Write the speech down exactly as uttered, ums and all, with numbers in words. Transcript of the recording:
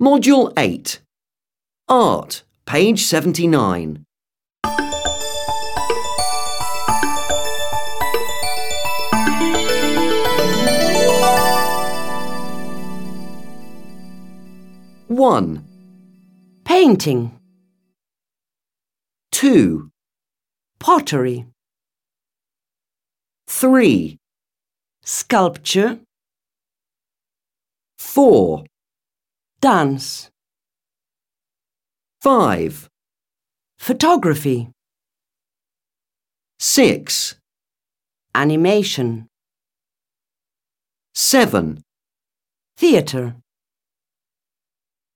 Module eight. Art, page seventy-nine. one. Painting, two. pottery, three. sculpture, four. dance, five. photography, six. animation, seven. theatre.